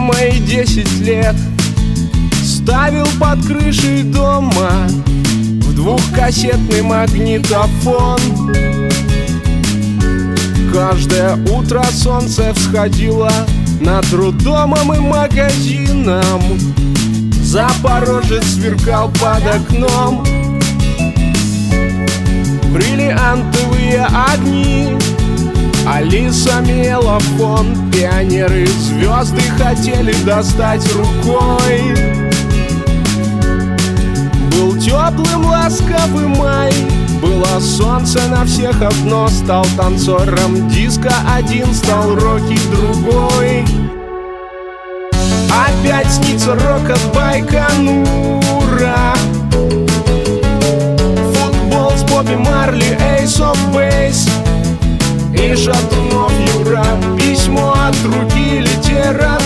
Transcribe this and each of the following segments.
мои 10 лет ставил под крышей дома в двухкассетный магнитофон. Каждое утро солнце всходило над роддомом и магазином. Запорожец сверкал под окном. Бриллиантовые огни, Алиса мела фон. Пионеры звезды хотели достать рукой. Был теплым ласковый май, было солнце на всех одно. Стал танцором диско один, стал Рокки другой. Опять снится рок от Байконура, футбол с Бобби Марли, Ace of Base и Шатунов Юра. Письмо от руки, литература.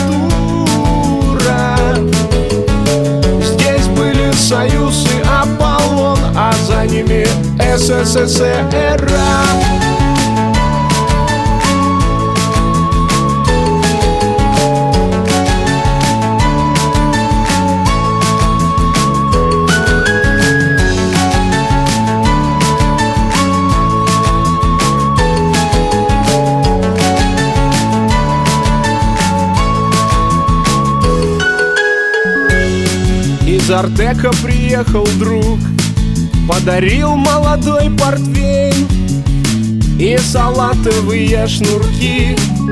Здесь были Союз и Аполлон, а за ними СССР. Из Артека приехал друг, подарил молодой портвейн и салатовые шнурки.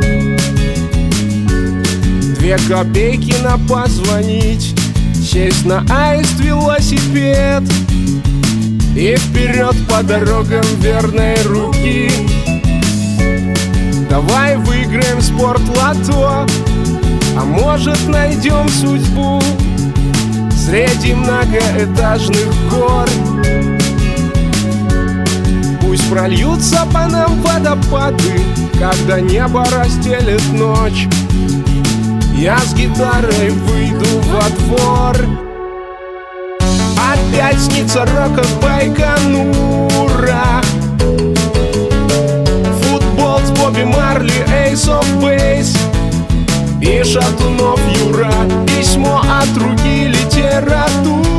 2 копейки на позвонить, сесть на аист велосипед и вперед по дорогам верной руки. Давай выиграем спортлото, а может найдем судьбу среди многоэтажных гор. Пусть прольются по нам водопады, когда небо разделит ночь. Я с гитарой выйду во двор. Опять снится рок от Байконура, футбол с Бобби Марли, Ace of Base и Шатунов Юра. Письмо от руки, литература.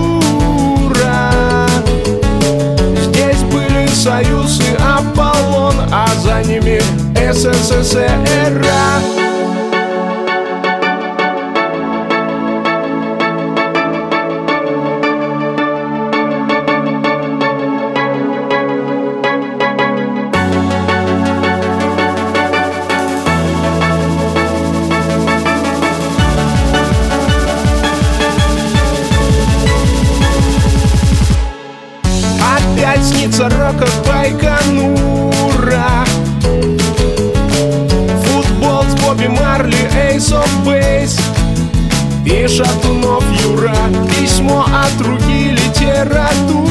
Здесь были Союз и Аполлон, а за ними СССР. Опять снится рок от Байконура, футбол с Бобби Марли, Ace of Base и Шатунов Юра. Письмо от руки, литература.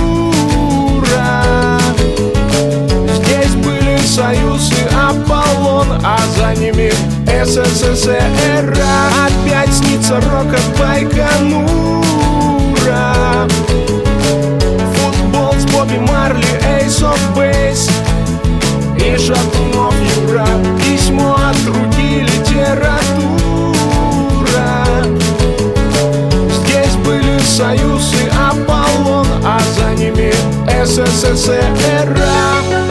Здесь были Союз и Аполлон, а за ними СССР. Опять снится рок от Байконура, Бобби Марли, Ace of Base и Шатунов Юра. Письмо от руки, литература. Здесь были Союз и Аполлон, а за ними СССР.